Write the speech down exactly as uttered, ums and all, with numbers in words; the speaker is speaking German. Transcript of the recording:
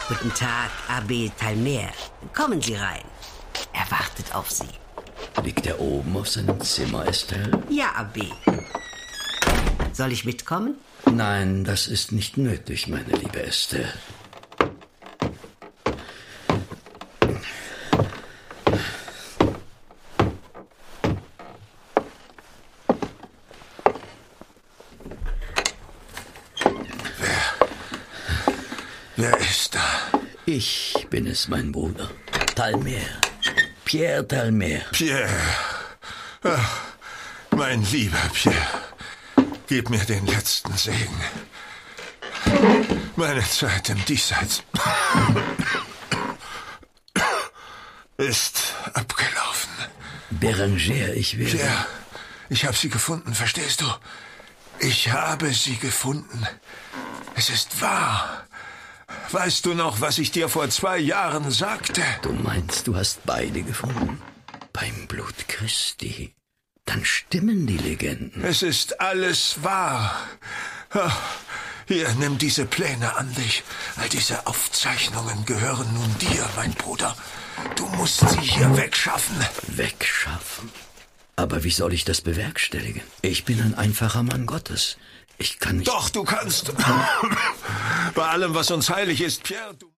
Guten Tag, Abbé Talmer. Kommen Sie rein. Er wartet auf Sie. Liegt er oben auf seinem Zimmer, Estelle? Ja, Abbé. Soll ich mitkommen? Nein, das ist nicht nötig, meine liebe Estelle. Wer ist da? Ich bin es, mein Bruder. Talmer. Pierre Talmer. Pierre. Ach, mein lieber Pierre. Gib mir den letzten Segen. Meine Zeit im Diesseits ist abgelaufen. Béranger, ich will... Pierre, ich habe sie gefunden, verstehst du? Ich habe sie gefunden. Es ist wahr. Weißt du noch, was ich dir vor zwei Jahren sagte? Du meinst, du hast beide gefunden? Beim Blut Christi. Dann stimmen die Legenden. Es ist alles wahr. Ach, hier, nimm diese Pläne an dich. All diese Aufzeichnungen gehören nun dir, mein Bruder. Du musst sie hier wegschaffen. Wegschaffen? Aber wie soll ich das bewerkstelligen? Ich bin ein einfacher Mann Gottes. Ich kann nicht... Doch, du kannst. Bei allem, was uns heilig ist, Pierre, du...